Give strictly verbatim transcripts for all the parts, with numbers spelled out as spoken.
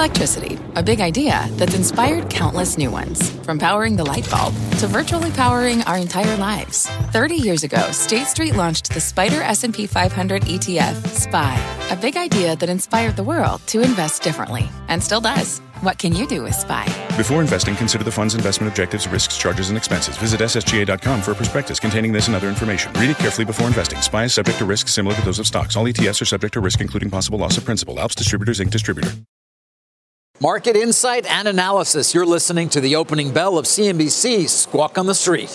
Electricity, a big idea that's inspired countless new ones. From powering the light bulb to virtually powering our entire lives. thirty years ago, State Street launched the SPDR S and P five hundred E T F, S P Y, a big idea that inspired the world to invest differently, and still does. What can you do with S P Y? Before investing, consider the fund's investment objectives, risks, charges, and expenses. Visit S S G A dot com for a prospectus containing this and other information. Read it carefully before investing. S P Y is subject to risks similar to those of stocks. All E T Fs are subject to risk, including possible loss of principal. Alps Distributors, Incorporated distributor. Market insight and analysis. You're listening to the opening bell of C N B C's Squawk on the Street.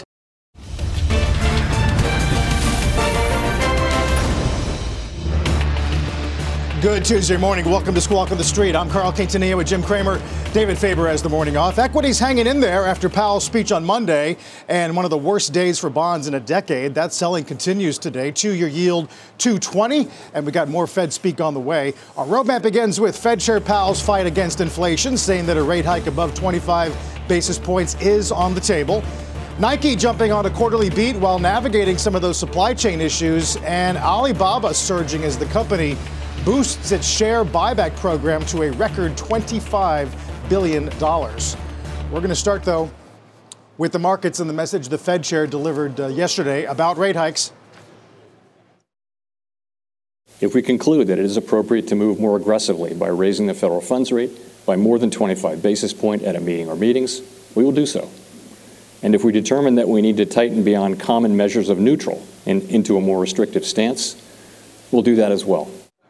Good Tuesday morning. Welcome to Squawk on the Street. I'm Carl Quintanilla with Jim Cramer. David Faber has the morning off. Equities hanging in there after Powell's speech on Monday and one of the worst days for bonds in a decade. That selling continues today. Two-year yield two twenty, and we got more Fed speak on the way. Our roadmap begins with Fed Chair Powell's fight against inflation, saying that a rate hike above twenty-five basis points is on the table. Nike jumping on a quarterly beat while navigating some of those supply chain issues, and Alibaba surging as the company boosts its share buyback program to a record twenty-five billion dollars. We're going to start, though, with the markets and the message the Fed chair delivered uh, yesterday about rate hikes. If we conclude that it is appropriate to move more aggressively by raising the federal funds rate by more than twenty-five basis points at a meeting or meetings, we will do so. And if we determine that we need to tighten beyond common measures of neutral and into a more restrictive stance, we'll do that as well.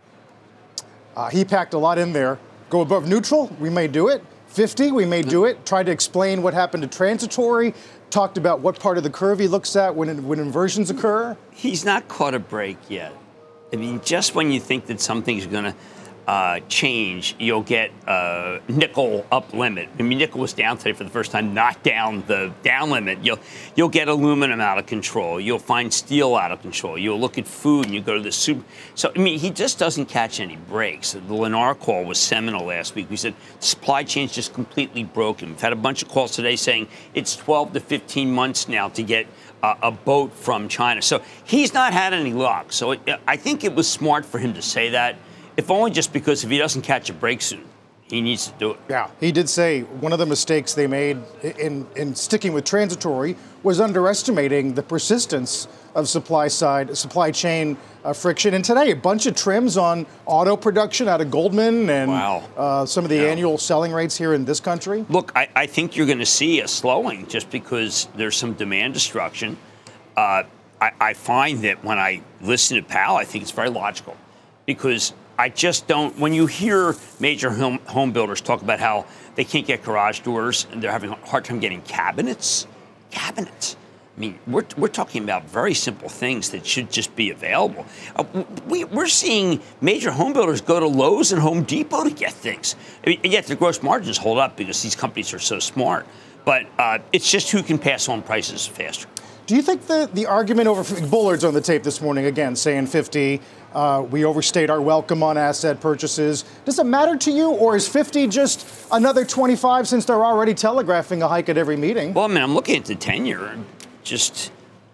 Uh, he packed a lot in there. Go above neutral, we may do it. fifty, we may do it. Tried to explain what happened to transitory. Talked about what part of the curve he looks at when, when inversions occur. He's not caught a break yet. I mean, just when you think that something's going to uh, change, you'll get uh, nickel up limit. I mean, nickel was down today for the first time, not down the down limit. You'll you'll get aluminum out of control. You'll find steel out of control. You'll look at food and you go to the soup. So, I mean, he just doesn't catch any breaks. The Lennar call was seminal last week. We said supply chain's just completely broken. We've had a bunch of calls today saying it's twelve to fifteen months now to get uh, a boat from China. So he's not had any luck. So it, I think it was smart for him to say that. If only just because if he doesn't catch a break soon, he needs to do it. Yeah, he did say one of the mistakes they made in, in sticking with transitory was underestimating the persistence of supply side, supply chain uh, friction. And today, a bunch of trims on auto production out of Goldman and wow. uh, some of the yeah. annual selling rates here in this country. Look, I, I think you're going to see a slowing just because there's some demand destruction. Uh, I, I find that when I listen to Powell, I think it's very logical because I just don't, when you hear major home, home builders talk about how they can't get garage doors and they're having a hard time getting cabinets, cabinets. I mean, we're, we're talking about very simple things that should just be available. Uh, we, we're seeing major home builders go to Lowe's and Home Depot to get things. I mean, yet their gross margins hold up because these companies are so smart. But uh, it's just who can pass on prices faster. Do you think the, the argument over Bullard's on the tape this morning, again, saying fifty, uh, we overstayed our welcome on asset purchases. Does it matter to you, or is fifty just another twenty-five since they're already telegraphing a hike at every meeting? Well, I mean, I'm looking at the ten-year. Just,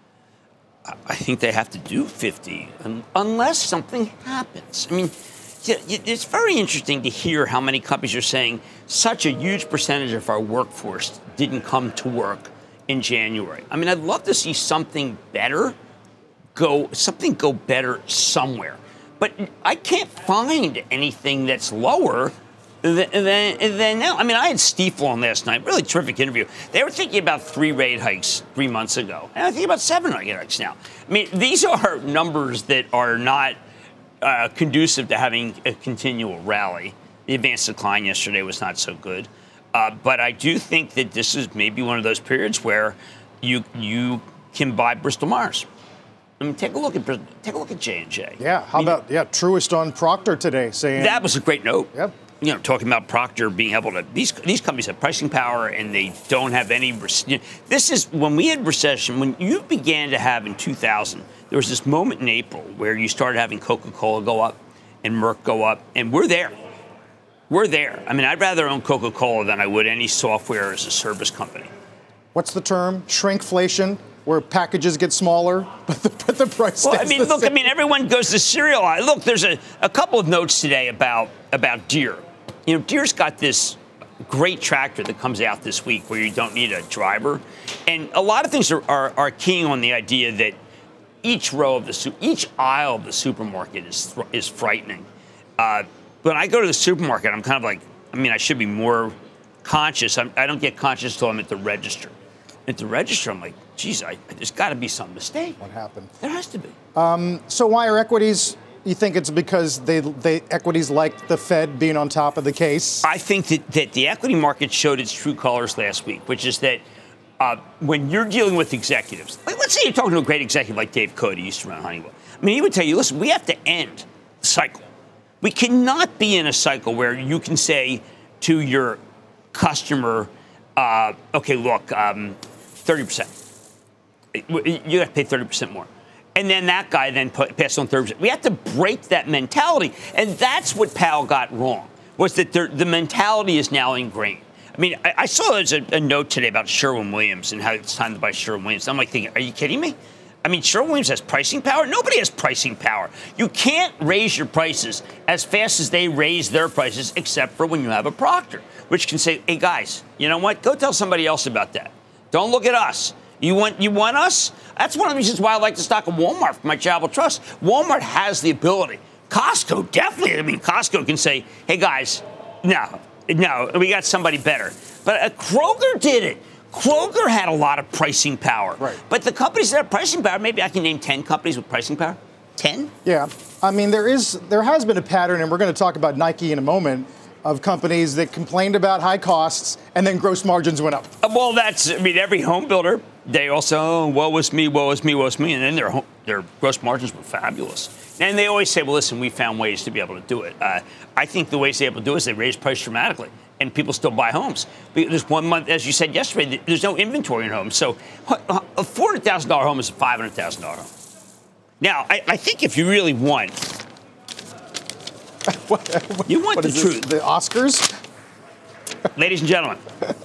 I think they have to do fifty unless something happens. I mean, it's very interesting to hear how many companies are saying such a huge percentage of our workforce didn't come to work in January. I mean, I'd love to see something better go, something go better somewhere. But I can't find anything that's lower than, than, than now. I mean, I had Stifel on last night, really terrific interview. They were thinking about three rate hikes three months ago. And I think about seven rate hikes now. I mean, these are numbers that are not uh, conducive to having a continual rally. The advanced decline yesterday was not so good. Uh, but I do think that this is maybe one of those periods where you you can buy Bristol Myers. I mean, take a look at take a look at J and J. Yeah, how I mean, about yeah, Truist on Procter today saying that was a great note. Yep. You know, talking about Procter being able to these these companies have pricing power and they don't have any. You know, this is when we had recession. When you began to have in two thousand, there was this moment in April where you started having Coca-Cola go up and Merck go up, and we're there. We're there. I mean, I'd rather own Coca-Cola than I would any software as a service company. What's the term? Shrinkflation, where packages get smaller, but the, but the price stays Well, I mean, the look, same. I mean, everyone goes to cereal. Look, there's a, a couple of notes today about, about Deere. you know, Deere's got this great tractor that comes out this week where you don't need a driver. And a lot of things are, are, are keying on the idea that each row of the, each aisle of the supermarket is, is frightening. Uh, when I go to the supermarket, I'm kind of like, I mean, I should be more conscious. I'm, I don't get conscious until I'm at the register. At the register, I'm like, geez, I, there's got to be some mistake. What happened? There has to be. Um, so why are equities? You think it's because they, they equities like the Fed being on top of the case? I think that, that the equity market showed its true colors last week, which is that uh, when you're dealing with executives, like let's say you're talking to a great executive like Dave Cote, who used to run Honeywell. I mean, he would tell you, listen, we have to end the cycle. We cannot be in a cycle where you can say to your customer, uh, okay, look, um, thirty percent. You have to pay thirty percent more. And then that guy then put, passed on thirty percent. We have to break that mentality. And that's what Powell got wrong, was that the mentality is now ingrained. I mean, I, I saw there's a, a note today about Sherwin-Williams and how it's time to buy Sherwin-Williams. I'm like thinking, are you kidding me? I mean, Sherwin-Williams has pricing power? Nobody has pricing power. You can't raise your prices as fast as they raise their prices, except for when you have a Procter, which can say, hey, guys, you know what? Go tell somebody else about that. Don't look at us. You want you want us? That's one of the reasons why I like the stock of Walmart for my charitable trust. Walmart has the ability. Costco, definitely. I mean, Costco can say, hey, guys, no, no, we got somebody better. But uh, Kroger did it. Kroger had a lot of pricing power. Right. But the companies that have pricing power, maybe I can name ten companies with pricing power. ten? Yeah. I mean, there is there has been a pattern, and we're going to talk about Nike in a moment, of companies that complained about high costs and then gross margins went up. Well, that's, I mean, every home builder, they also, oh, woe was me, woe was me, woe was me. And then their home, their gross margins were fabulous. And they always say, well, listen, we found ways to be able to do it. Uh, I think the ways they're able to do it is they raise price dramatically. And people still buy homes. There's one month, as you said yesterday, there's no inventory in homes. So a four hundred thousand dollars home is a five hundred thousand dollars home. Now, I, I think if you really want, what, what, you want what the is truth. This, the Oscars? Ladies and gentlemen,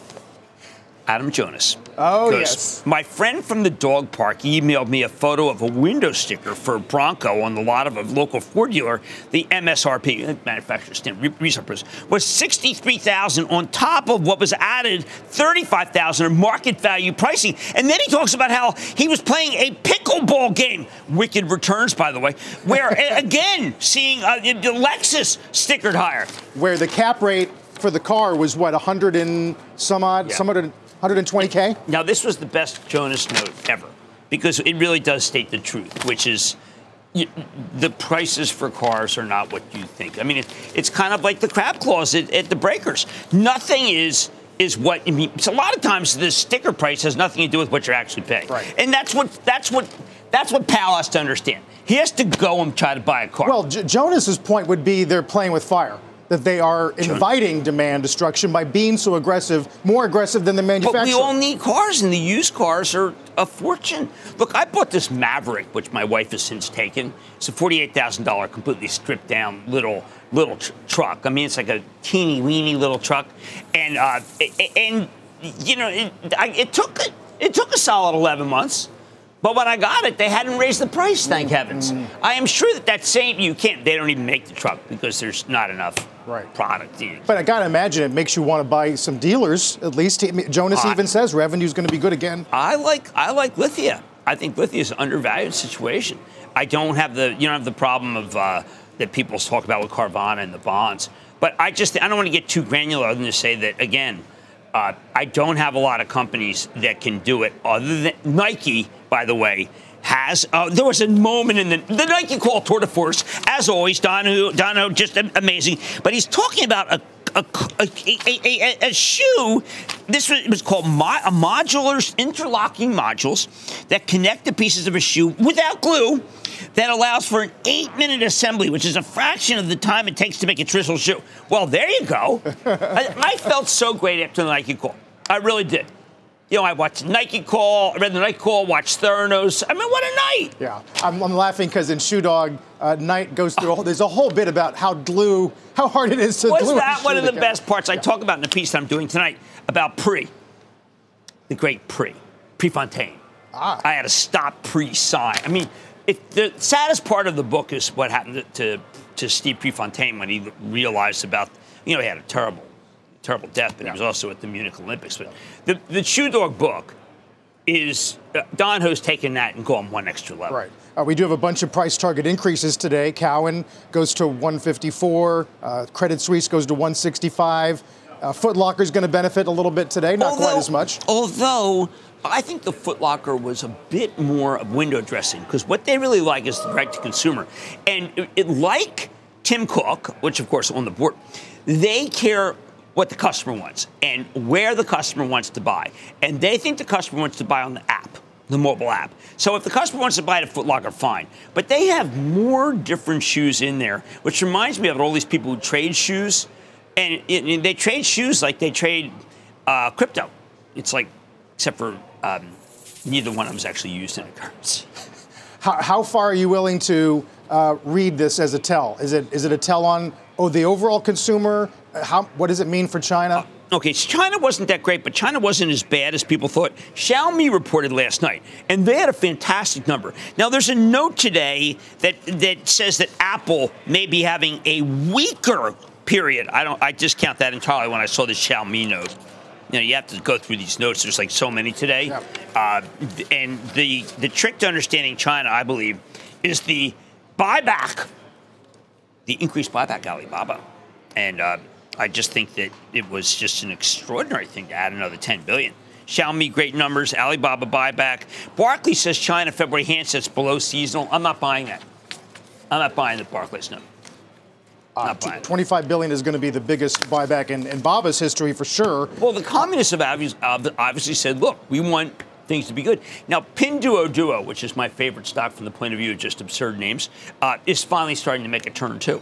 Adam Jonas. Oh, yes. My friend from the dog park emailed me a photo of a window sticker for a Bronco on the lot of a local Ford dealer. The M S R P, manufacturer's stamp, resale price, was sixty-three thousand dollars on top of what was added thirty-five thousand dollars in market value pricing. And then he talks about how he was playing a pickleball game, wicked returns, by the way, where, again, seeing uh, the Lexus stickered higher. Where the cap rate for the car was, what, one hundred and some odd, Yeah. some one hundred twenty K? Now, this was the best Jonas note ever, because it really does state the truth, which is you, the prices for cars are not what you think. I mean, it, it's kind of like the crab clause at, at the breakers. Nothing is is what I mean. So a lot of times the sticker price has nothing to do with what you're actually paying, right. And that's what that's what that's what Powell has to understand. He has to go and try to buy a car. Well, J- Jonas's point would be they're playing with fire. That they are inviting demand destruction by being so aggressive, more aggressive than the manufacturer. But we all need cars, and the used cars are a fortune. Look, I bought this Maverick, which my wife has since taken. It's a forty-eight thousand dollars completely stripped down little little tr- truck. I mean, it's like a teeny weeny little truck, and uh, and you know, it, I, it took it took a solid eleven months. But when I got it, they hadn't raised the price, thank heavens. Mm. I am sure that that same, you can't, they don't even make the truck because there's not enough right. product. But I got to imagine it makes you want to buy some dealers, at least. Jonas uh, even says revenue's going to be good again. I like I like Lithia. I think Lithia is an undervalued situation. I don't have the, you don't have the problem of uh, that people talk about with Carvana and the bonds. But I just, I don't want to get too granular other than to say that, again, Uh, I don't have a lot of companies that can do it other than Nike, by the way, has. Uh, there was a moment in the, the Nike call tour de force, as always, Dono, Dono just amazing. But he's talking about a, a, a, a, a, a shoe. This was, it was called mo- a modular interlocking modules that connect the pieces of a shoe without glue. That allows for an eight-minute assembly, which is a fraction of the time it takes to make a traditional shoe. Well, there you go. I, I felt so great after the Nike call. I really did. You know, I watched Nike call, I read the Nike call, watched Theranos. I mean, what a night. Yeah, I'm, I'm laughing because in Shoe Dog, uh, Knight goes through, a whole, there's a whole bit about how glue, how hard it is to Was glue. Was that one of the together. best parts? I yeah. talk about in the piece that I'm doing tonight about Pre, the great Pre, Prefontaine. Ah. I had to stop Pre-sign. I mean, If the saddest part of the book is what happened to, to, to Steve Prefontaine when he realized about, You know, he had a terrible, terrible death, but yeah. he was also at the Munich Olympics. But the, the Shoe Dog book is, uh, Don Ho's taken that and gone one extra level. Right. Uh, we do have a bunch of price target increases today. Cowen goes to one fifty-four. Uh, Credit Suisse goes to one sixty-five. Uh, Foot Locker is going to benefit a little bit today, not although, quite as much. Although I think the Foot Locker was a bit more of window dressing because what they really like is the direct-to-consumer. And it, it, like Tim Cook, which, of course, on the board, they care what the customer wants and where the customer wants to buy. And they think the customer wants to buy on the app, the mobile app. So if the customer wants to buy it at Foot Locker, fine. But they have more different shoes in there, which reminds me of all these people who trade shoes. And, it, and they trade shoes like they trade uh, crypto. It's like, except for um, neither one of them is actually used in a currency. How, how far are you willing to uh, read this as a tell? Is it is it a tell on oh the overall consumer? How what does it mean for China? Uh, okay, China wasn't that great, but China wasn't as bad as people thought. Xiaomi reported last night, and they had a fantastic number. Now, there's a note today that that says that Apple may be having a weaker period. I don't. I discount that entirely when I saw the Xiaomi note. You know, you have to go through these notes. There's like so many today. Yep. Uh, and the the trick to understanding China, I believe, is the buyback, the increased buyback Alibaba. And uh, I just think that it was just an extraordinary thing to add another ten billion dollars. Xiaomi, great numbers. Alibaba buyback. Barclays says China February handsets below seasonal. I'm not buying that. I'm not buying the Barclays number. Uh, twenty-five billion dollars is going to be the biggest buyback in, in Baba's history for sure. Well, the communists have obviously said, look, we want things to be good. Now, Pinduoduo, which is my favorite stock from the point of view of just absurd names, uh, is finally starting to make a turn, too.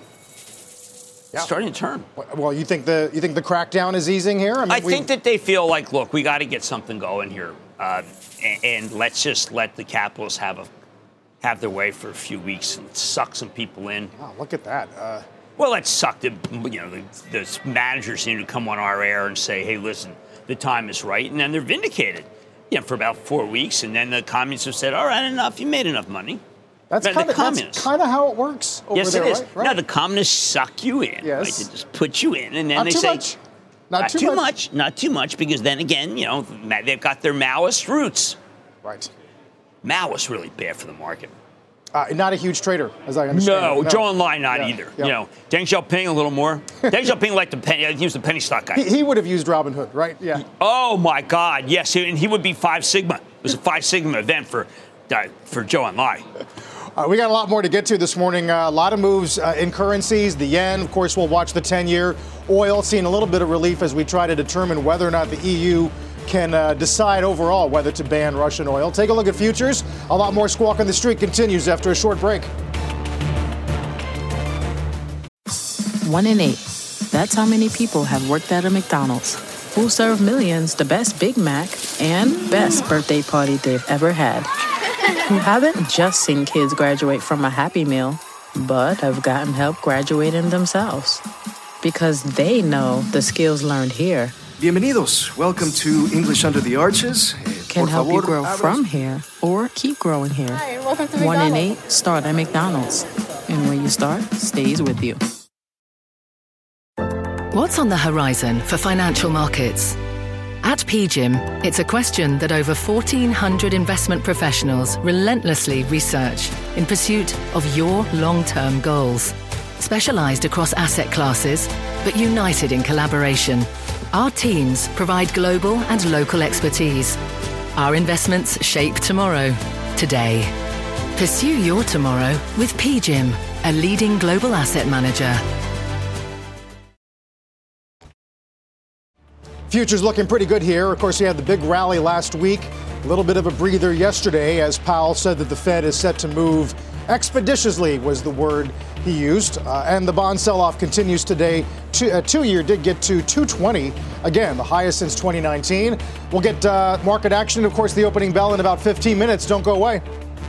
Yeah. Starting to turn. Well, you think the you think the crackdown is easing here? I, mean, I we... think that they feel like, look, we got to get something going here, uh, and, and let's just let the capitalists have a have their way for a few weeks and suck some people in. Oh, look at that. Uh... Well, that sucked. You know, the, the managers seem to come on our air and say, hey, listen, the time is right. And then they're vindicated, you know, for about four weeks. And then the communists have said, all right, enough. You made enough money. That's kind of how it works over yes, there, it is. Right? Right? No, the communists suck you in. Yes. Right? They just put you in. And then Not they too say, much. Not, not too, too much. much. Not too much, because then again, you know, they've got their Maoist roots. Right. Maoist really bad for the market. Uh, not a huge trader, as I understand. No, no. Zhou Enlai not yeah, either. Yeah. You know, Deng Xiaoping a little more. Deng Xiaoping liked the penny. He was the penny stock guy. He, he would have used Robinhood, right? Yeah. Oh my God, yes, and he would be Five Sigma. It was a Five Sigma event for uh, for Zhou Enlai. Uh, we got a lot more to get to this morning. Uh, a lot of moves uh, in currencies. The yen, of course, we'll watch the ten-year. Oil seeing a little bit of relief as we try to determine whether or not the E U can uh, decide overall whether to ban Russian oil. Take a look at futures. A lot more Squawk on the Street continues after a short break. One in eight. That's how many people have worked at a McDonald's, who serve millions the best Big Mac and best birthday party they've ever had. Who haven't just seen kids graduate from a Happy Meal, but have gotten help graduating themselves. Because they know the skills learned here Bienvenidos. Welcome to English Under the Arches. Can help you grow from here or keep growing here. Hi, welcome to One in McDonald's. eight start at McDonald's. And when you start, stays with you. What's on the horizon for financial markets? At P G I M, it's a question that over fourteen hundred investment professionals relentlessly research in pursuit of your long-term goals. Specialized across asset classes, but united in collaboration, our teams provide global and local expertise. Our investments shape tomorrow, today. Pursue your tomorrow with P G I M, a leading global asset manager. Futures looking pretty good here. Of course, we had the big rally last week. A little bit of a breather yesterday as Powell said that the Fed is set to move expeditiously, was the word he used. Uh, and the bond sell-off continues today. Two, uh, two-year did get to two twenty. Again, the highest since twenty nineteen. We'll get uh, market action, of course, the opening bell in about fifteen minutes. Don't go away.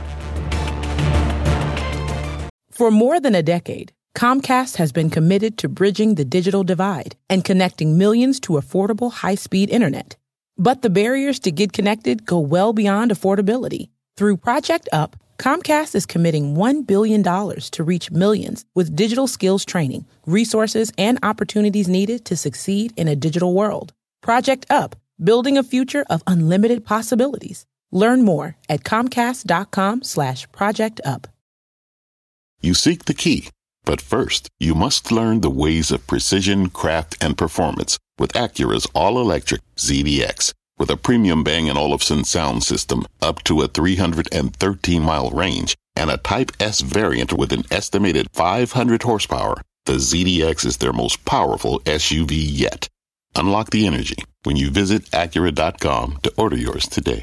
For more than a decade, Comcast has been committed to bridging the digital divide and connecting millions to affordable high-speed internet. But the barriers to get connected go well beyond affordability. Through Project Up, Comcast is committing one billion dollars to reach millions with digital skills training, resources, and opportunities needed to succeed in a digital world. Project Up, building a future of unlimited possibilities. Learn more at comcast.com slash project up. You seek the key, but first, you must learn the ways of precision, craft, and performance with Acura's all-electric Z D X. With a premium Bang and Olufsen sound system up to a three hundred thirteen mile range and a Type S variant with an estimated five hundred horsepower, the Z D X is their most powerful S U V yet. Unlock the energy when you visit Acura dot com to order yours today.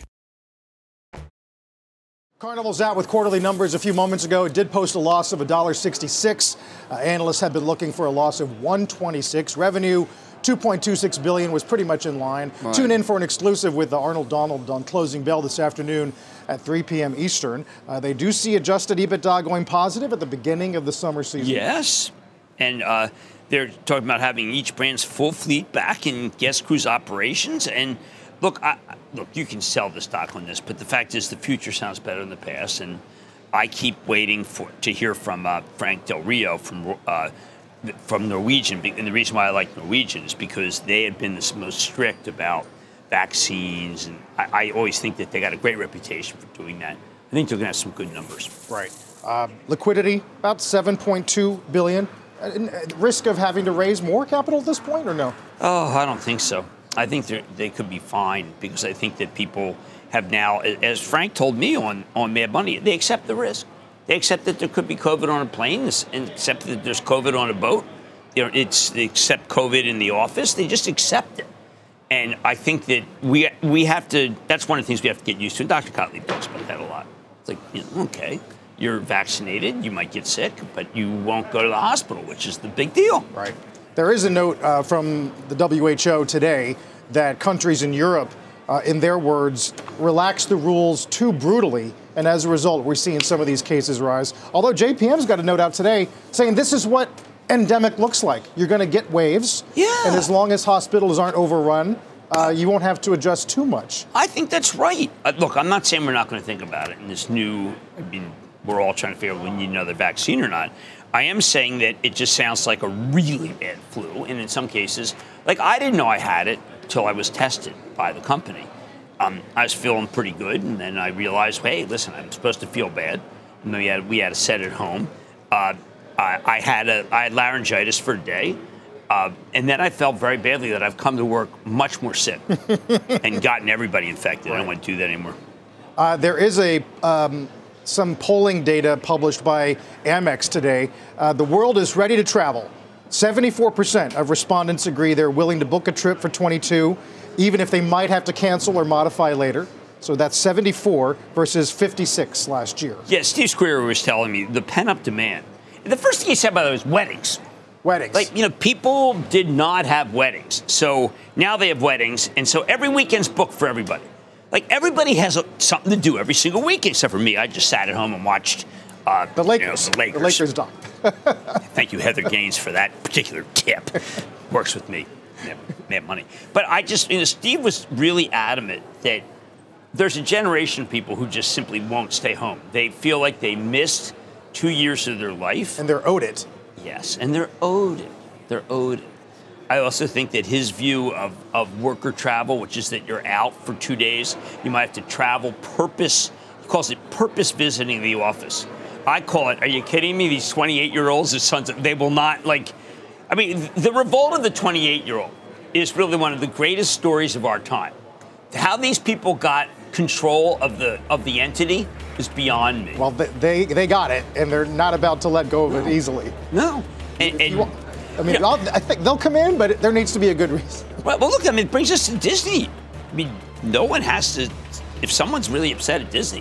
Carnival's out with quarterly numbers a few moments ago. It did post a loss of one dollar sixty-six. Uh, analysts have been looking for a loss of one dollar twenty-six. Revenue two point two six billion dollars was pretty much in line. Right. Tune in for an exclusive with the Arnold Donald on Closing Bell this afternoon at three p.m. Eastern. Uh, they do see adjusted EBITDA going positive at the beginning of the summer season. Yes, and uh, they're talking about having each brand's full fleet back in guest cruise operations. And look, I, look, you can sell the stock on this, but the fact is the future sounds better than the past. And I keep waiting for to hear from uh, Frank Del Rio from uh, from Norwegian. And the reason why I like Norwegian is because they had been the most strict about vaccines. And I, I always think that they got a great reputation for doing that. I think they're going to have some good numbers. Right. Uh, liquidity, about seven point two billion dollars. Uh, risk of having to raise more capital at this point, or no? Oh, I don't think so. I think they could be fine because I think that people have now, as Frank told me on, on Mad Money, they accept the risk. They accept that there could be COVID on a plane and accept that there's COVID on a boat. You know, it's they accept COVID in the office. They just accept it. And I think that we we have to, that's one of the things we have to get used to. And Doctor Gottlieb talks about that a lot. It's like, you know, okay, you're vaccinated, you might get sick, but you won't go to the hospital, which is the big deal. Right. There is a note uh, from the W H O today that countries in Europe, uh, in their words, relax the rules too brutally. And as a result, we're seeing some of these cases rise. Although J P M's got a note out today saying this is what endemic looks like. You're going to get waves. Yeah. And as long as hospitals aren't overrun, uh, you won't have to adjust too much. I think that's right. Uh, look, I'm not saying we're not going to think about it in this new, I mean, we're all trying to figure out if we need another vaccine or not. I am saying that it just sounds like a really bad flu. And in some cases, like I didn't know I had it until I was tested by the company. Um, I was feeling pretty good. And then I realized, hey, listen, I'm supposed to feel bad. And then we had, we had a set at home. Uh, I, I, had a, I had laryngitis for a day. Uh, and then I felt very badly that I've come to work much more sick and gotten everybody infected. Right. I don't want to do that anymore. Uh, there is a... Um Some polling data published by Amex today. Uh, the world is ready to travel. seventy-four percent of respondents agree they're willing to book a trip for twenty-two, even if they might have to cancel or modify later. So that's seventy-four versus fifty-six last year. Yeah, Steve Squire was telling me the pent-up demand. And the first thing he said, by the way, was weddings. Weddings. Like, you know, people did not have weddings. So now they have weddings. And so every weekend's booked for everybody. Like, everybody has a, something to do every single week, except for me. I just sat at home and watched uh, the Lakers. You know, the Lakers. The Lakers done. Thank you, Heather Gaines, for that particular tip. Works with me. Mad Money. But I just, you know, Steve was really adamant that there's a generation of people who just simply won't stay home. They feel like they missed two years of their life. And they're owed it. Yes, and they're owed it. They're owed it. I also think that his view of, of worker travel, which is that you're out for two days, you might have to travel purpose, he calls it purpose visiting the office. I call it, are you kidding me? These twenty-eight-year-olds, his sons, they will not, like, I mean, the revolt of the twenty-eight-year-old is really one of the greatest stories of our time. How these people got control of the of the entity is beyond me. Well, they they got it, and they're not about to let go of no. it easily. No. And, and you, I mean, you know, I think they'll come in, but there needs to be a good reason. Well, well, look, I mean, it brings us to Disney. I mean, no one has to, if someone's really upset at Disney,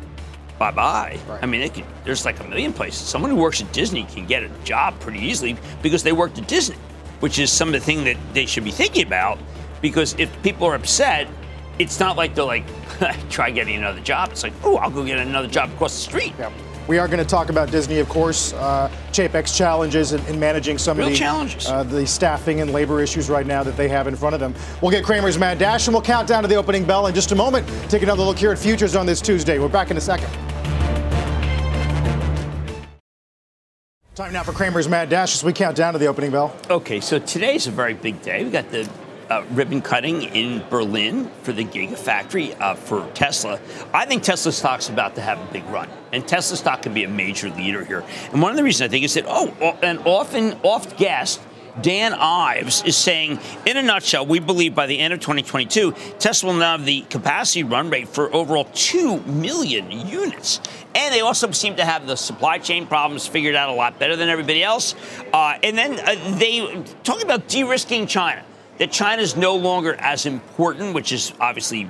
bye-bye. Right. I mean, they could, there's like a million places. Someone who works at Disney can get a job pretty easily because they worked at Disney, which is some of the thing that they should be thinking about, because if people are upset, it's not like they're like, try getting another job. It's like, oh, I'll go get another job across the street. Yeah. We are going to talk about Disney, of course, uh, Chapek's challenges in, in managing some Real of the, challenges. Uh, the staffing and labor issues right now that they have in front of them. We'll get Cramer's Mad Dash, and we'll count down to the opening bell in just a moment. Take another look here at futures on this Tuesday. We're back in a second. Time now for Cramer's Mad Dash as we count down to the opening bell. Okay, so today's a very big day. We got the uh, ribbon cutting in Berlin for the Gigafactory uh, for Tesla. I think Tesla stock's about to have a big run, and Tesla stock could be a major leader here. And one of the reasons I think is that, oh, an often oft-guessed Dan Ives is saying, in a nutshell, we believe by the end of twenty twenty-two, Tesla will now have the capacity run rate for overall two million units. And they also seem to have the supply chain problems figured out a lot better than everybody else. Uh, and then uh, they talking about de-risking China, that China is no longer as important, which is obviously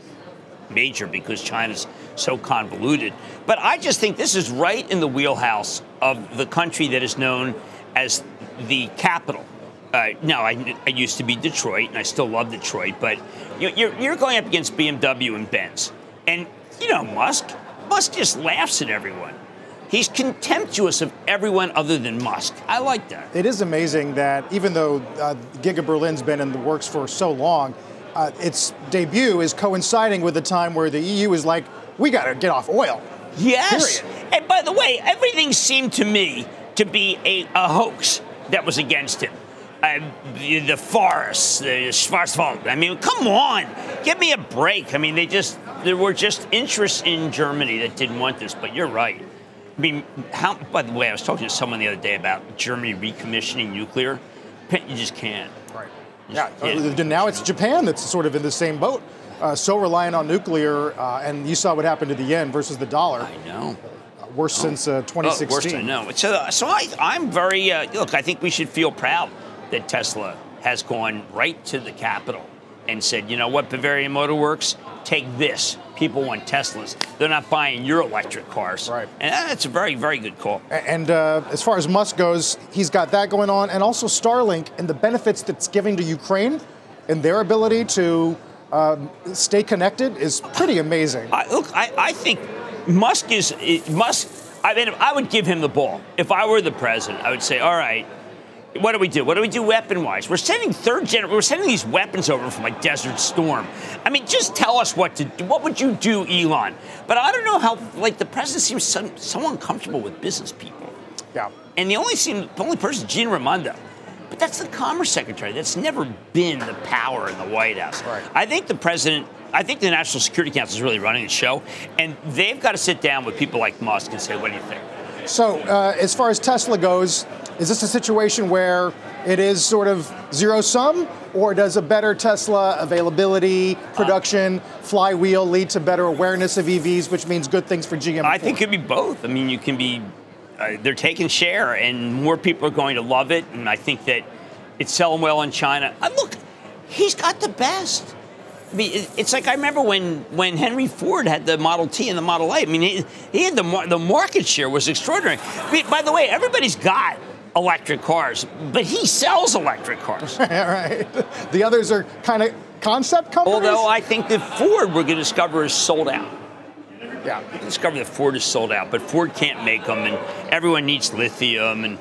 major because China's so convoluted. But I just think this is right in the wheelhouse of the country that is known as the capital. Uh, now, I, I used to be Detroit, and I still love Detroit, but you, you're, you're going up against B M W and Benz. And, you know, Musk, Musk just laughs at everyone. He's contemptuous of everyone other than Musk. I like that. It is amazing that even though uh, Giga Berlin's been in the works for so long, uh, its debut is coinciding with the time where the E U is like, we got to get off oil. Yes. Period. And by the way, everything seemed to me to be a, a hoax that was against him. Uh, the, the forests, the Schwarzwald. I mean, come on, give me a break. I mean, they just, there were just interests in Germany that didn't want this, but you're right. I mean, how, by the way, I was talking to someone the other day about Germany recommissioning nuclear. You just can't. Right. Just yeah. Can't. Now it's Japan that's sort of in the same boat. Uh, so reliant on nuclear, uh, and you saw what happened to the yen versus the dollar. I know. Worse oh. since uh, twenty sixteen. Oh, worse, I know. So, so I, I'm very, uh, look, I think we should feel proud that Tesla has gone right to the Capitol and said, you know what, Bavarian Motor Works, take this. People want Teslas. They're not buying your electric cars. Right. And that's a very, very good call. And uh, as far as Musk goes, he's got that going on, and also Starlink and the benefits that's giving to Ukraine and their ability to uh, stay connected is pretty amazing. I, look, I, I think Musk is Musk. I mean, I would give him the ball if I were the president. I would say, all right, what do we do? What do we do weapon-wise? We're sending third gen. We're sending these weapons over from like Desert Storm. I mean, just tell us what to do. What would you do, Elon? But I don't know how. Like the president seems so, so uncomfortable with business people. Yeah. And the only seem the only person is Gina Raimondo. But that's the Commerce Secretary. That's never been the power in the White House. Right. I think the president. I think the National Security Council is really running the show, and they've got to sit down with people like Musk and say, what do you think? So uh, as far as Tesla goes, is this a situation where it is sort of zero-sum, or does a better Tesla availability, production, uh, flywheel lead to better awareness of E Vs, which means good things for G M? I think it could be both. I mean, you can be, uh, they're taking share, and more people are going to love it, and I think that it's selling well in China. Uh, look, he's got the best. I mean, it's like I remember when, when Henry Ford had the Model T and the Model A. I mean, he, he had the the market share was extraordinary. I mean, by the way, everybody's got electric cars, but he sells electric cars. Right. The others are kind of concept companies. Although I think that Ford, we're going to discover, is sold out. Yeah. We're going to discover that Ford is sold out, but Ford can't make them, and everyone needs lithium. And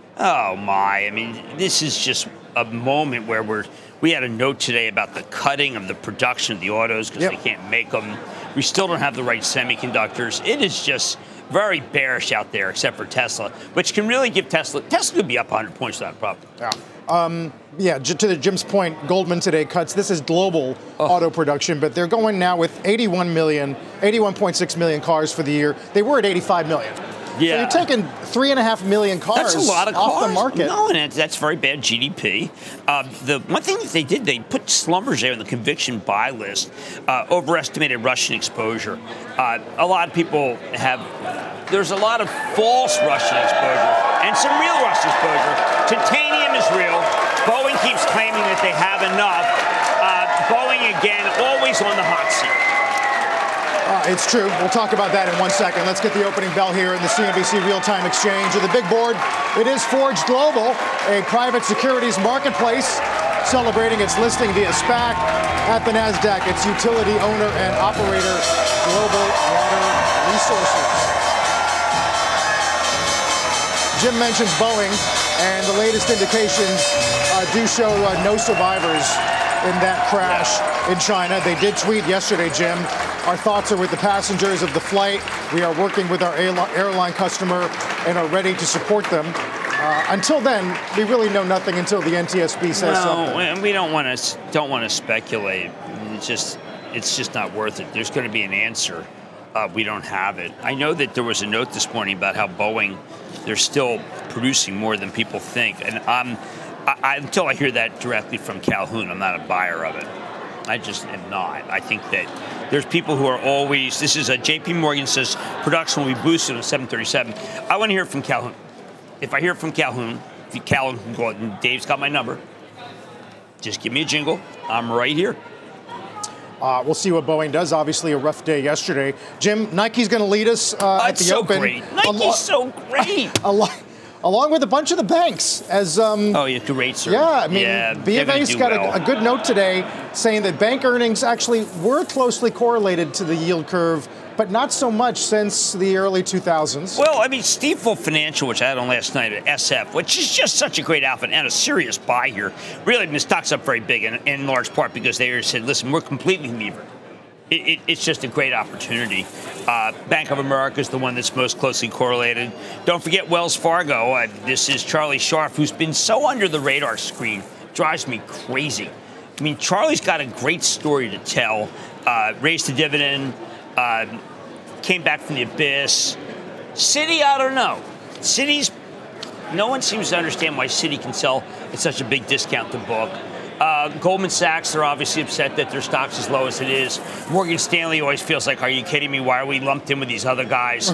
oh my, I mean, this is just a moment where we're. We had a note today about the cutting of the production of the autos because yep. they can't make them. We still don't have the right semiconductors. It is just very bearish out there, except for Tesla, which can really give Tesla. Tesla could be up one hundred points without a problem. Yeah. Um, yeah, to the Jim's point, Goldman today cuts. This is global oh. auto production, but they're going now with eighty-one million, eighty-one point six million cars for the year. They were at eighty-five million. Yeah. So you're taking three and a half million cars that's a lot of off cars. the market. No, and that's very bad G D P. Uh, the one thing that they did, they put Schlumberger on the conviction buy list, uh, overestimated Russian exposure. Uh, a lot of people have, there's a lot of false Russian exposure and some real Russian exposure. Titanium is real. Boeing keeps claiming that they have enough. Uh, Boeing, again, always on the hot seat. Uh, it's true. We'll talk about that in one second. Let's get the opening bell here in the C N B C Real-Time Exchange. With the big board, it is Forge Global, a private securities marketplace celebrating its listing via SPAC at the NASDAQ. Its utility owner and operator, Global Water Resources. Jim mentions Boeing, and the latest indications uh, do show uh, no survivors in that crash in China. They did tweet yesterday, Jim, our thoughts are with the passengers of the flight. We are working with our airline customer and are ready to support them. Uh, until then, we really know nothing until the N T S B says no, something. And we don't want to don't want to speculate. It's just it's just not worth it. There's going to be an answer. Uh, we don't have it. I know that there was a note this morning about how Boeing, they're still producing more than people think. And um, I, I, until I hear that directly from Calhoun, I'm not a buyer of it. I just am not. I think that there's people who are always, this is a J P Morgan says production will be boosted on seven thirty-seven. I want to hear from Calhoun. If I hear from Calhoun, if Calhoun, Dave's got my number, just give me a jingle. I'm right here. Uh, we'll see what Boeing does. Obviously, a rough day yesterday. Jim, Nike's going to lead us uh, oh, at the so Open. Great. Nike's lo- so great. Along, along with a bunch of the banks. As um, oh, yeah, great, sir. Yeah, I mean, yeah, B of A's got well. a, a good note today saying that bank earnings actually were closely correlated to the yield curve, but not so much since the early two thousands. Well, I mean, Stifel Financial, which I had on last night at S F, which is just such a great outfit and a serious buy here. Really, the stock's up very big, in, in large part because they said, listen, we're completely levered. It, it, it's just a great opportunity. Uh, Bank of America is the one that's most closely correlated. Don't forget Wells Fargo. Uh, this is Charlie Scharf, who's been so under the radar screen. Drives me crazy. I mean, Charlie's got a great story to tell. Uh, raised the dividend. Uh, came back from the abyss. Citi, I don't know. Citi's, no one seems to understand why Citi can sell at such a big discount to book. Uh, Goldman Sachs, they're obviously upset that their stock's as low as it is. Morgan Stanley always feels like, are you kidding me? Why are we lumped in with these other guys?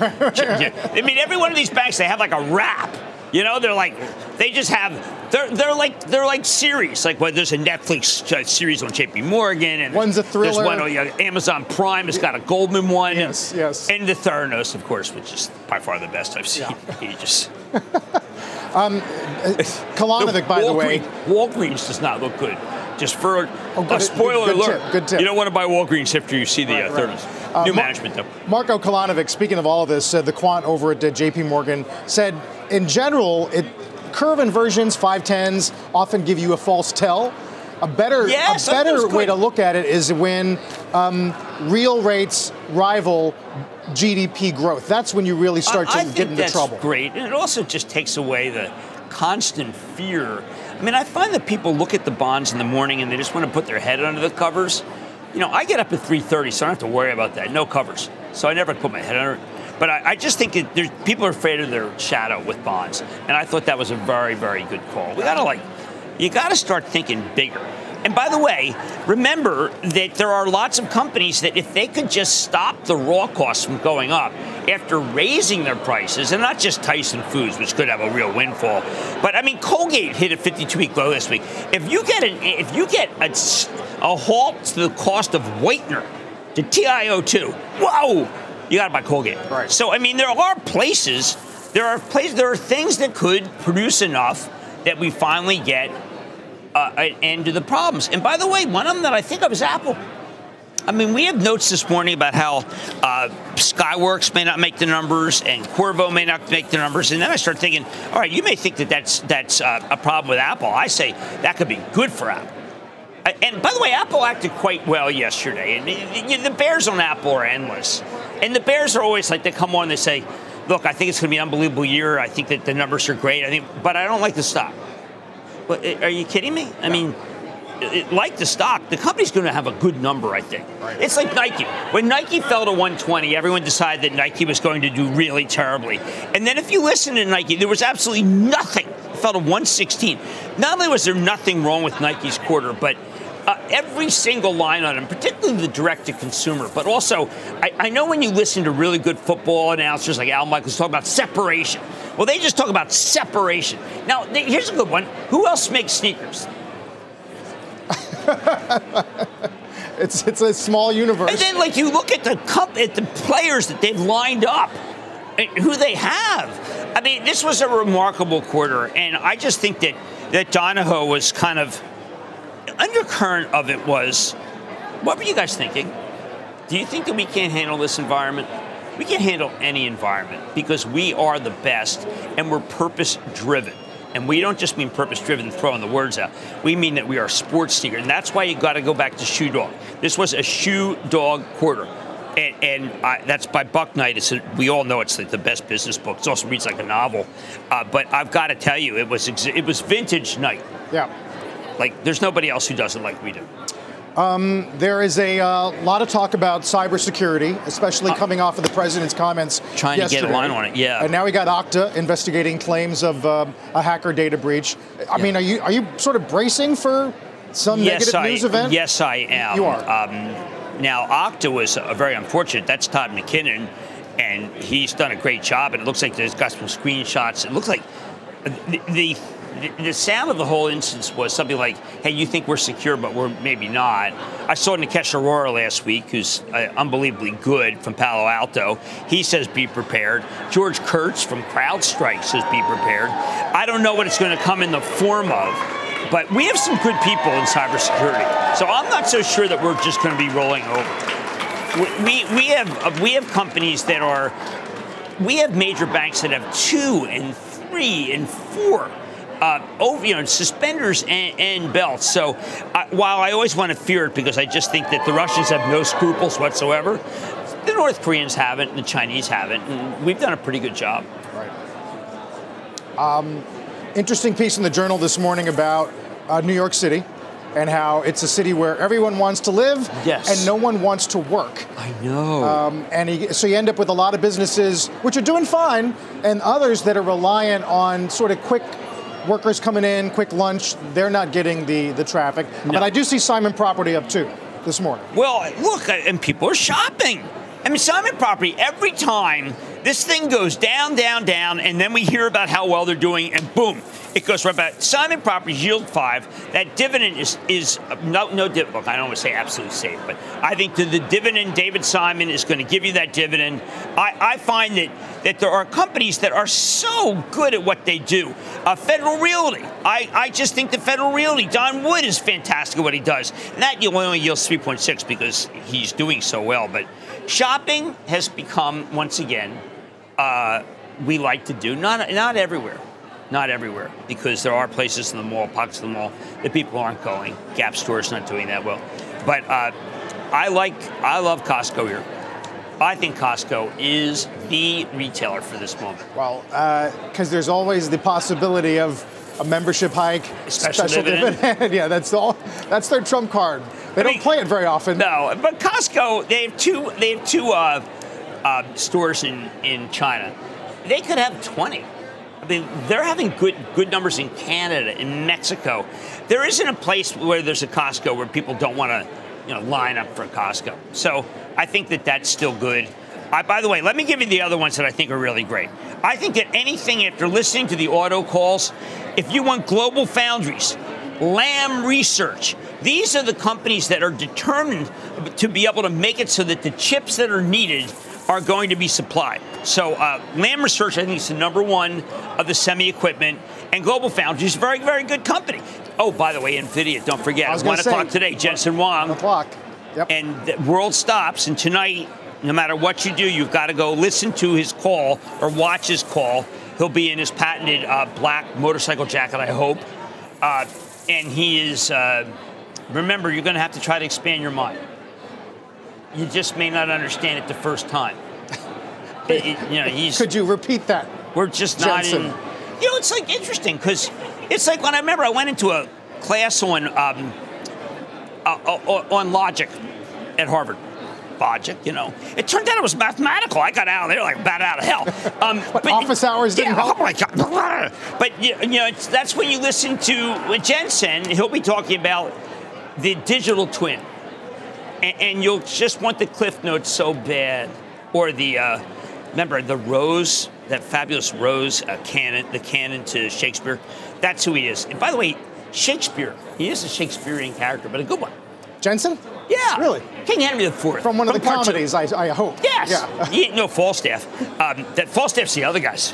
I mean, every one of these banks, they have like a wrap. You know, they're like, they just have, they're they're like they're like series. Like, well, there's a Netflix uh, series on J P Morgan, and one's a thriller. There's one on uh, Amazon Prime. It's got a Goldman one. Yes, and, yes. And the Theranos, of course, which is by far the best I've seen. Yeah. He just. um, Kalanovic, by Walgreens, the way, Walgreens does not look good. Just for a, oh, good, a spoiler good, good alert, tip, good tip. You don't want to buy Walgreens after you see the right, uh, right. Theranos. Uh, New Mar- management, though. Marco Kalanovic, speaking of all of this, said the quant over at J P Morgan said, in general, it. Curve inversions, five tens, often give you a false tell. A better, yes, a better way to look at it is when um, real rates rival G D P growth. That's when you really start to I, I get think into that's trouble. Great, and it also just takes away the constant fear. I mean, I find that people look at the bonds in the morning and they just want to put their head under the covers. You know, I get up at three thirty, so I don't have to worry about that. No covers, so I never put my head under it. But I, I just think it, there's, people are afraid of their shadow with bonds. And I thought that was a very, very good call. We got to, like, you got to start thinking bigger. And by the way, remember that there are lots of companies that if they could just stop the raw costs from going up after raising their prices, and not just Tyson Foods, which could have a real windfall, but I mean, Colgate hit a fifty-two week low this week. If you get an, if you get a, a halt to the cost of whitener, to T I O two, whoa! You got to buy Colgate. Right. So, I mean, there are places, there are places, there are things that could produce enough that we finally get uh, an end to the problems. And by the way, one of them that I think of is Apple. I mean, we have notes this morning about how uh, Skyworks may not make the numbers and Qorvo may not make the numbers. And then I start thinking, all right, you may think that that's, that's uh, a problem with Apple. I say that could be good for Apple. And by the way, Apple acted quite well yesterday. And the bears on Apple are endless. And the bears are always like, they come on and they say, look, I think it's going to be an unbelievable year. I think that the numbers are great. I think, but I don't like the stock. But are you kidding me? I mean, it, like the stock, the company's going to have a good number, I think. Right. It's like Nike. When Nike fell to one twenty, everyone decided that Nike was going to do really terribly. And then if you listen to Nike, there was absolutely nothing. It fell to one sixteen. Not only was there nothing wrong with Nike's quarter, but Uh, every single line on them, particularly the direct-to-consumer, but also, I, I know when you listen to really good football announcers like Al Michaels talk about separation. Well, they just talk about separation. Now, they, here's a good one. Who else makes sneakers? it's it's a small universe. And then, like, you look at the cup, at the players that they've lined up, and who they have. I mean, this was a remarkable quarter, and I just think that that Donahoe was kind of. Undercurrent of it was, what were you guys thinking? Do you think that we can't handle this environment? We can handle any environment because we are the best and we're purpose-driven. And we don't just mean purpose-driven, throwing the words out. We mean that we are a sports seeker. And that's why you got to go back to Shoe Dog. This was a Shoe Dog quarter. And, and I, that's by Buck Knight. It's a, we all know it's like the best business book. It also reads like a novel. Uh, but I've got to tell you, it was it was vintage Knight. Yeah. Like, there's nobody else who does it like we do. Um, there is a uh, lot of talk about cybersecurity, especially uh, coming off of the president's comments Trying yesterday. to get a line on it, yeah. And now we got Okta investigating claims of um, a hacker data breach. I yeah. mean, are you are you sort of bracing for some yes, negative I, news event? Yes, I am. You are. Um, now, Okta was uh, very unfortunate. That's Todd McKinnon, and he's done a great job. And it looks like there's got some screenshots. It looks like the, the The sound of the whole instance was something like, hey, you think we're secure, but we're maybe not. I saw Nikesh Arora last week, who's uh, unbelievably good from Palo Alto. He says be prepared. George Kurtz from CrowdStrike says be prepared. I don't know what it's going to come in the form of, but we have some good people in cybersecurity. So I'm not so sure that we're just going to be rolling over. We, we, have, uh, we have companies that are, we have major banks that have two and three and four Uh, over, you know, suspenders and, and belts. So uh, while I always want to fear it because I just think that the Russians have no scruples whatsoever, the North Koreans haven't and the Chinese haven't, and we've done a pretty good job. Right. Um, interesting piece in the Journal this morning about uh, New York City and how it's a city where everyone wants to live yes. and no one wants to work. I know. Um, and he, so you end up with a lot of businesses which are doing fine and others that are reliant on sort of quick workers coming in, quick lunch. They're not getting the, the traffic. No. But I do see Simon Property up too this morning. Well, look, and people are shopping. I mean, Simon Property, every time this thing goes down, down, down, and then we hear about how well they're doing, and boom, it goes right back. Simon Property's yield five. That dividend is is no no dividend. Look, I don't want to say absolutely safe, but I think the, the dividend, David Simon is going to give you that dividend. I, I find that that there are companies that are so good at what they do. Uh, Federal Realty. I, I just think that Federal Realty, Don Wood is fantastic at what he does. And that only yields three point six because he's doing so well. But shopping has become, once again, uh, we like to do. Not not everywhere. Not everywhere, because there are places in the mall, pockets of the mall, that people aren't going. Gap Store's not doing that well. But uh, I like, I love Costco here. I think Costco is the retailer for this moment. Well, because uh, there's always the possibility of a membership hike, special, special dividend. dividend. Yeah, that's all. That's their trump card. They I don't mean, play it very often. No, but Costco, they have two. They have two uh, uh, stores in, in China. They could have twenty. I mean, they're having good good numbers in Canada, in Mexico. There isn't a place where there's a Costco where people don't want to, you know, line up for a Costco. So I think that that's still good. I, by the way, let me give you the other ones that I think are really great. I think that anything after listening to the auto calls, if you want Global Foundries, Lam Research, these are the companies that are determined to be able to make it so that the chips that are needed are going to be supplied. So uh, Lam Research, I think, is the number one of the semi-equipment, and Global Foundries is a very, very good company. Oh, by the way, NVIDIA, don't forget, at one o'clock today, Jensen Huang. one o'clock, yep. And the world stops, and tonight, no matter what you do, you've got to go listen to his call or watch his call. He'll be in his patented uh, black motorcycle jacket, I hope. Uh, and he is, uh, remember, you're going to have to try to expand your mind. You just may not understand it the first time. it, it, you know, he's, Could you repeat that? We're just Jensen. not in. You know, it's like interesting because it's like when I remember I went into a class on um, uh, uh, on logic at Harvard. Logic, you know. It turned out it was mathematical. I got out of there like bat out of hell. Um, but office hours didn't yeah, help. Oh my God. But you know, it's, that's when you listen to Jensen. He'll be talking about the digital twin. And you'll just want the Cliff Notes so bad. Or the, uh, remember, the Rose, that fabulous Rose uh, canon, the canon to Shakespeare. That's who he is. And by the way, Shakespeare, he is a Shakespearean character, but a good one. Jensen? Yeah. Really? King Henry the Fourth. From one of From the comedies, I, I hope. Yes. Yeah. You no, Falstaff. Um, that Falstaff's the other guys.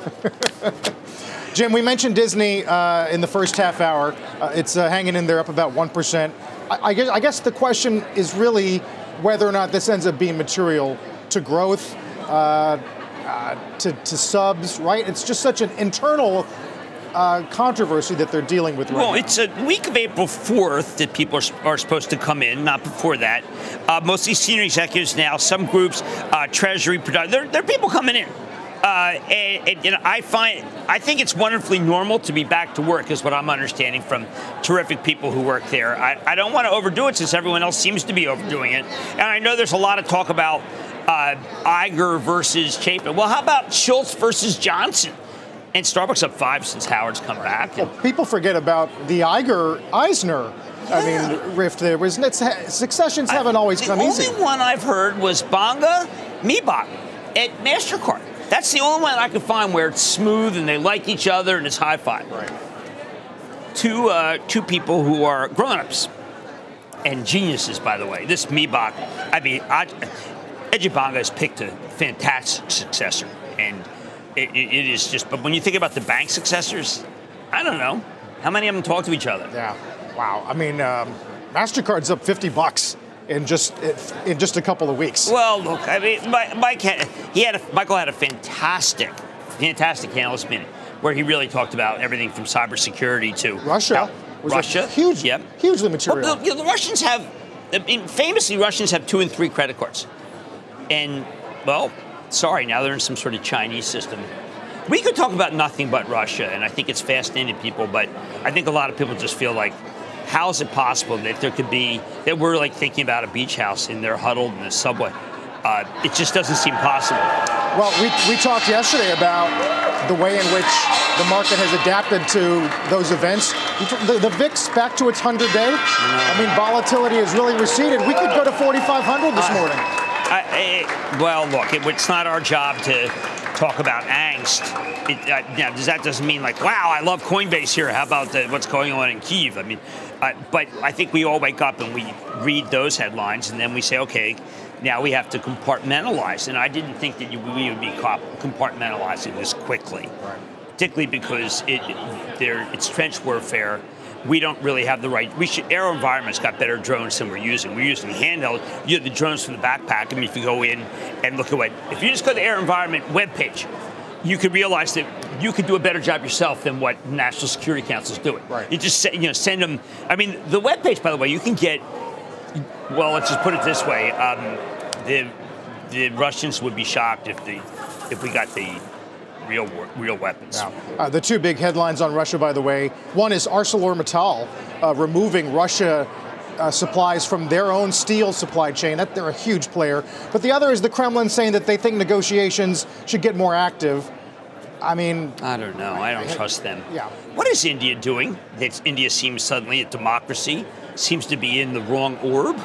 Jim, we mentioned Disney uh, in the first half hour. Uh, it's uh, hanging in there up about one percent. I, I, guess, I guess the question is really whether or not this ends up being material to growth, uh, uh, to, to subs, right? It's just such an internal uh, controversy that they're dealing with right well, now? Well, it's a week of April fourth that people are, are supposed to come in, not before that. Uh, mostly senior executives now, some groups, uh, Treasury, there, there are people coming in. Uh, and, and, and I find, I think it's wonderfully normal to be back to work, is what I'm understanding from terrific people who work there. I, I don't want to overdo it since everyone else seems to be overdoing it. And I know there's a lot of talk about uh, Iger versus Chapin. Well, how about Schultz versus Johnson? And Starbucks up five since Howard's come back. Well, people forget about the Iger-Eisner Yeah. I mean, rift there. Was it's, successions haven't always the come easy. The only one I've heard was Bonga Mibach at MasterCard. That's the only one I could find where it's smooth and they like each other and it's high five. Right. Two uh, two people who are grown-ups and geniuses, by the way. This Mibach, I mean, I, Ajay Banga has picked a fantastic successor, and it, it, it is just. But when you think about the bank successors, I don't know how many of them talk to each other. Yeah. Wow. I mean, um, MasterCard's up fifty bucks. In just in just a couple of weeks. Well, look, I mean, Mike had he had a, Michael had a fantastic, fantastic analyst meeting where he really talked about everything from cybersecurity to Russia. Was Russia, huge, yep, hugely material. Well, the, you know, the Russians have, I mean, famously, Russians have two and three credit cards, and well, sorry, now they're in some sort of Chinese system. We could talk about nothing but Russia, and I think it's fascinating to people, but I think a lot of people just feel like, how is it possible that there could be, that we're like thinking about a beach house and they're huddled in the subway? Uh, it just doesn't seem possible. Well, we, we talked yesterday about the way in which the market has adapted to those events. The, the V I X back to its hundred-day. I mean, volatility has really receded. We could go to forty-five hundred this uh, morning. I, I, well, look, it, it's not our job to talk about angst. It, uh, now, does that doesn't mean like, wow, I love Coinbase here. How about the, what's going on in Kyiv? I mean, uh, but I think we all wake up and we read those headlines, and then we say, okay, now we have to compartmentalize. And I didn't think that you, we would be compartmentalizing this quickly, right. Particularly because it, there, it's trench warfare. We don't really have the right. We should. AeroVironment's got better drones than we're using. We're using handheld. You have the drones from the backpack. I mean, if you go in and look at what, if you just go to the AeroVironment webpage, you could realize that you could do a better job yourself than what National Security Council is doing. Right. You just you know send them. I mean, the webpage, by the way, you can get. Well, let's just put it this way: um, the the Russians would be shocked if the if we got the real real weapons. Yeah. Uh, the two big headlines on Russia, by the way, one is ArcelorMittal uh, removing Russia uh, supplies from their own steel supply chain. That they're a huge player. But the other is the Kremlin saying that they think negotiations should get more active. I mean, I don't know. I don't trust them. Yeah. What is India doing? That India seems suddenly a democracy, seems to be in the wrong orb.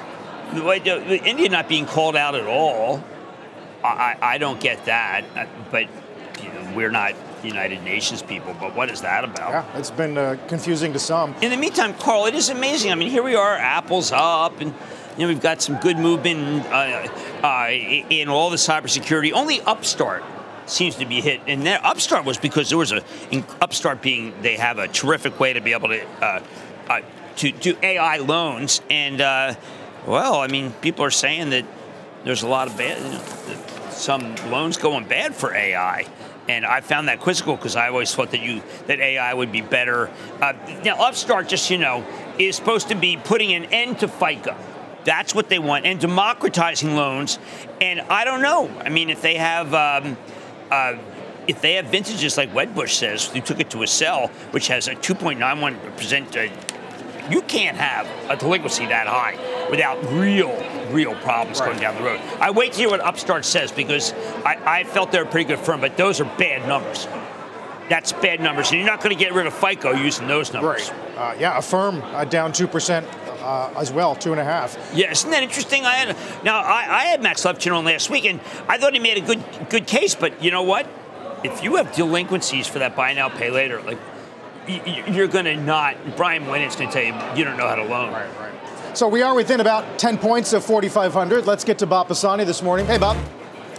India not being called out at all. I, I don't get that. But you know, we're not United Nations people. But what is that about? Yeah, it's been uh, confusing to some. In the meantime, Carl, it is amazing. I mean, here we are, Apple's up, and you know we've got some good movement uh, uh, in all the cybersecurity. Only Upstart seems to be hit, and that Upstart was because there was a in Upstart being they have a terrific way to be able to uh, uh, to do A I loans, and uh, well, I mean, people are saying that there's a lot of bad, you know, some loans going bad for A I, and I found that quizzical because I always thought that you that A I would be better. Uh, now, Upstart, just you know, is supposed to be putting an end to FICO. That's what they want, and democratizing loans. And I don't know. I mean, if they have. Um, Uh, if they have vintages like Wedbush says, who took it to a sell, which has a two point nine one percent, uh, you can't have a delinquency that high without real, real problems right. going down the road. I wait to hear what Upstart says because I, I felt they're a pretty good firm, but those are bad numbers. That's bad numbers, and you're not going to get rid of FICO using those numbers. Right. Uh, yeah, Affirm uh, down two percent. Uh, as well, two and a half. Yeah, isn't that interesting? I had now I, I had Max Levchin on last week, and I thought he made a good good case. But you know what? If you have delinquencies for that buy now, pay later, like y- you're going to not. Brian Moynihan's going to tell you you don't know how to loan. Right, right. So we are within about ten points of forty-five hundred. Let's get to Bob Pisani this morning. Hey, Bob.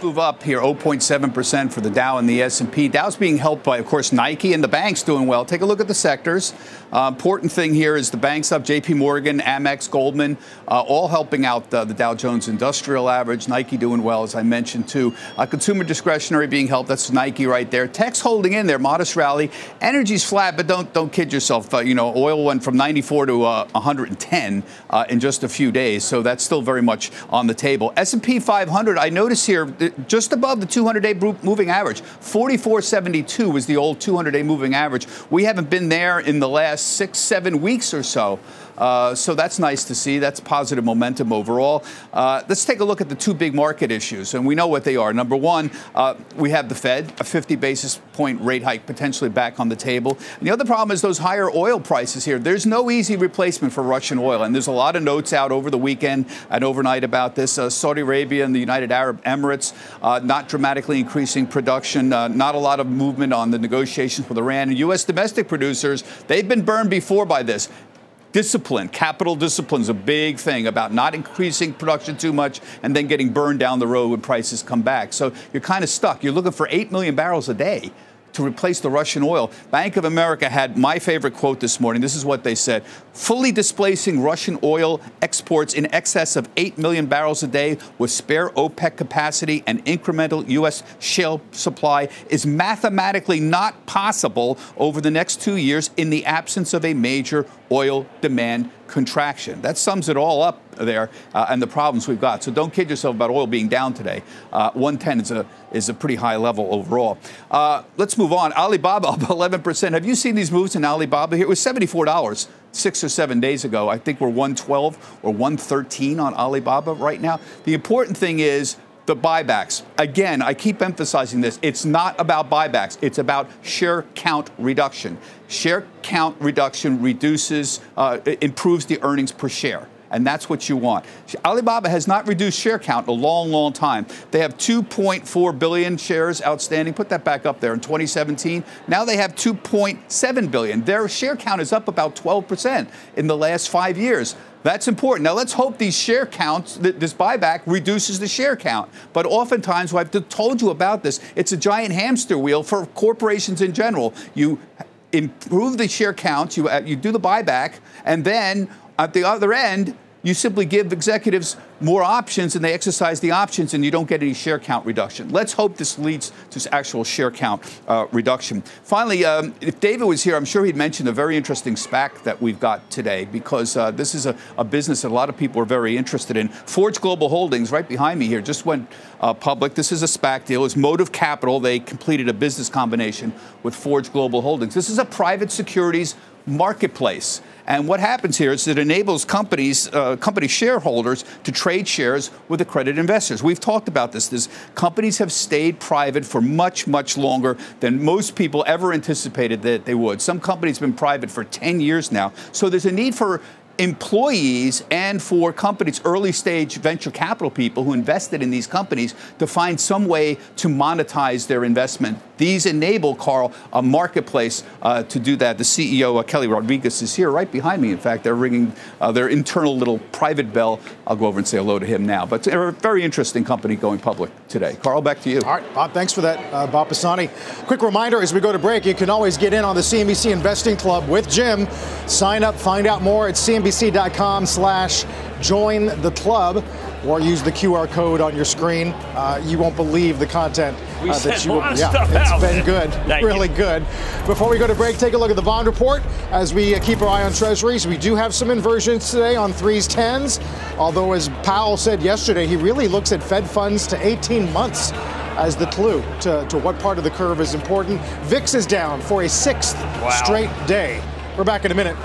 move up here, zero point seven percent for the Dow and the S and P. Dow's being helped by, of course, Nike and the banks doing well. Take a look at the sectors. Uh, important thing here is the banks up, J P Morgan, Amex, Goldman, uh, all helping out uh, the Dow Jones Industrial Average. Nike doing well, as I mentioned, too. Uh, consumer discretionary being helped. That's Nike right there. Tech's holding in there, modest rally. Energy's flat, but don't don't kid yourself. Uh, you know, oil went from ninety-four to uh, one hundred ten uh, in just a few days, so that's still very much on the table. S and P five hundred, I notice here, just above the two hundred day moving average. forty-four seventy-two was the old two hundred day moving average. We haven't been there in the last six, seven weeks or so. Uh, so that's nice to see. That's positive momentum overall. Uh, let's take a look at the two big market issues, and we know what they are. Number one, uh, we have the Fed, a fifty basis point rate hike potentially back on the table. And the other problem is those higher oil prices here. There's no easy replacement for Russian oil, and there's a lot of notes out over the weekend and overnight about this. Uh, Saudi Arabia and the United Arab Emirates uh, not dramatically increasing production, uh, not a lot of movement on the negotiations with Iran. And U S domestic producers, they've been burned before by this. Discipline, capital discipline is a big thing about not increasing production too much and then getting burned down the road when prices come back. So you're kind of stuck. You're looking for eight million barrels a day to replace the Russian oil. Bank of America had my favorite quote this morning. This is what they said. Fully displacing Russian oil exports in excess of eight million barrels a day with spare OPEC capacity and incremental U S shale supply is mathematically not possible over the next two years in the absence of a major oil demand contraction. That sums it all up there uh, and the problems we've got. So don't kid yourself about oil being down today. Uh, one ten is a is a pretty high level overall. Uh, let's move on. Alibaba up eleven percent. Have you seen these moves in Alibaba here? It was seventy-four dollars six or seven days ago. I think we're one twelve or one thirteen on Alibaba right now. The important thing is the buybacks. Again, I keep emphasizing this. It's not about buybacks. It's about share count reduction. Share count reduction reduces, uh, improves the earnings per share. And that's what you want. Alibaba has not reduced share count in a long, long time. They have two point four billion shares outstanding. Put that back up there in twenty seventeen. Now they have two point seven billion. Their share count is up about twelve percent in the last five years. That's important. Now, let's hope these share counts, this buyback, reduces the share count. But oftentimes, I've told you about this, it's a giant hamster wheel for corporations in general. You improve the share count, you, you do the buyback, and then at the other end, you simply give executives more options and they exercise the options and you don't get any share count reduction. Let's hope this leads to actual share count uh, reduction. Finally, um, if David was here, I'm sure he'd mention a very interesting SPAC that we've got today because uh, this is a, a business that a lot of people are very interested in. Forge Global Holdings, right behind me here, just went uh, public. This is a SPAC deal. It's Motive Capital. They completed a business combination with Forge Global Holdings. This is a private securities marketplace. And what happens here is it enables companies, uh, company shareholders to trade shares with accredited investors. We've talked about this. this. Companies have stayed private for much, much longer than most people ever anticipated that they would. Some companies have been private for ten years now. So there's a need for employees and for companies, early stage venture capital people who invested in these companies to find some way to monetize their investment. These enable, Carl, a marketplace uh, to do that. The C E O, uh, Kelly Rodriguez, is here right behind me. In fact, they're ringing uh, their internal little private bell. I'll go over and say hello to him now. But they're a very interesting company going public today. Carl, back to you. All right, Bob, thanks for that, uh, Bob Pisani. Quick reminder, as we go to break, you can always get in on the C N B C Investing Club with Jim. Sign up, find out more at C N B C dot com slash join the club, or use the Q R code on your screen. Uh, you won't believe the content uh, that you will. Yeah, it's out. been good, Thank really you. good. Before we go to break, take a look at the bond report as we uh, keep our eye on treasuries. We do have some inversions today on threes, tens, although as Powell said yesterday, he really looks at Fed funds to eighteen months as the clue to, to what part of the curve is important. V I X is down for a sixth wow. straight day. We're back in a minute.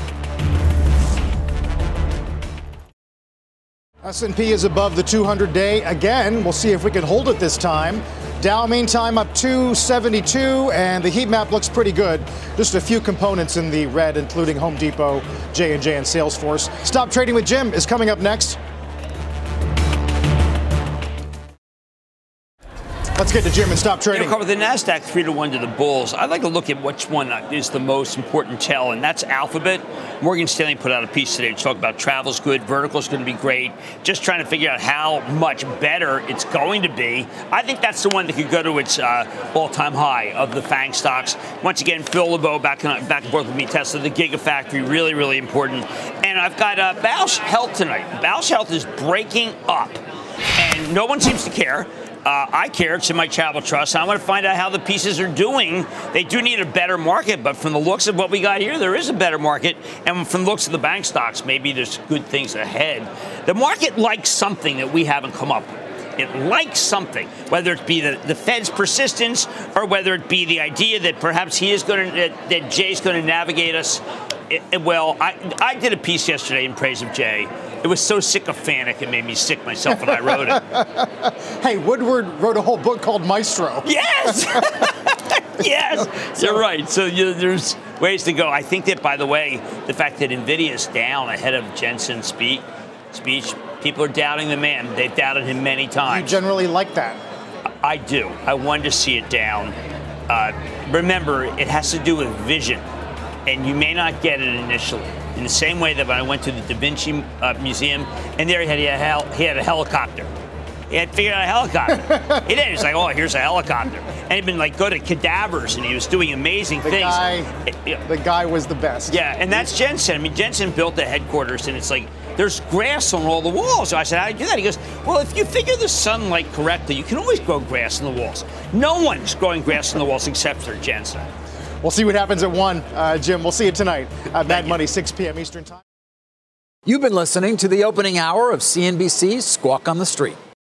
S and P is above the two hundred day again. We'll see if we can hold it this time. Dow, meantime, up two seventy-two, and the heat map looks pretty good. Just a few components in the red, including Home Depot, J and J, and Salesforce. Stop Trading with Jim is coming up next. Let's get to Jim and stop trading. You know, with the NASDAQ three to one to the bulls, I'd like to look at which one is the most important tell, and that's Alphabet. Morgan Stanley put out a piece today to talk about travel's good, vertical's going to be great, just trying to figure out how much better it's going to be. I think that's the one that could go to its uh, all-time high of the FANG stocks. Once again, Phil LeBeau back, on, back and forth with me, Tesla, the Gigafactory, really, really important. And I've got uh, Bausch Health tonight. Bausch Health is breaking up, and no one seems to care. Uh, I care. It's in my travel trust. I want to find out how the pieces are doing. They do need a better market, but from the looks of what we got here, there is a better market. And from the looks of the bank stocks, maybe there's good things ahead. The market likes something that we haven't come up with. It likes something, whether it be the, the Fed's persistence or whether it be the idea that perhaps he is going to, that, that Jay's going to navigate us. It, it, well, I, I did a piece yesterday in praise of Jay. It was so sycophantic, it made me sick myself when I wrote it. Hey, Woodward wrote a whole book called Maestro. Yes! Yes! You're right. So you, there's ways to go. I think that, by the way, the fact that NVIDIA is down ahead of Jensen's speech, speech, people are doubting the man. They've doubted him many times. You generally like that? I do. I wanted to see it down. Uh, remember, it has to do with vision, and you may not get it initially. In the same way that when I went to the Da Vinci uh, Museum, and there he had, he, had a hel- he had a helicopter. He had figured out a helicopter. He did. He was like, oh, here's a helicopter. And he'd been like, go to cadavers, and he was doing amazing the things. Guy, it, it, the guy was the best. Yeah, and that's Jensen. I mean, Jensen built the headquarters, and it's like, there's grass on all the walls. So I said, how do you do that? He goes, well, if you figure the sunlight correctly, you can always grow grass on the walls. No one's growing grass on the walls except for Jensen. We'll see what happens at one, uh, Jim. We'll see you tonight at Mad Money, six p.m. Eastern Time. You've been listening to the opening hour of C N B C's Squawk on the Street.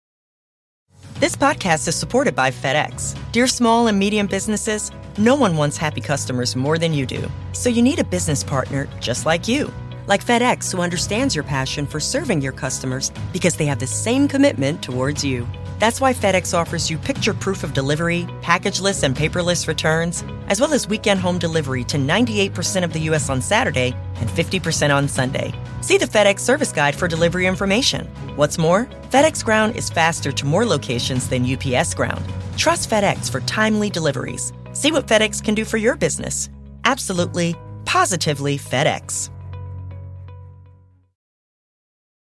This podcast is supported by FedEx. Dear small and medium businesses, no one wants happy customers more than you do. So you need a business partner just like you. Like FedEx, who understands your passion for serving your customers because they have the same commitment towards you. That's why FedEx offers you picture proof of delivery, packageless and paperless returns, as well as weekend home delivery to ninety-eight percent of the U S on Saturday and fifty percent on Sunday. See the FedEx service guide for delivery information. What's more, FedEx Ground is faster to more locations than U P S Ground. Trust FedEx for timely deliveries. See what FedEx can do for your business. Absolutely, positively FedEx.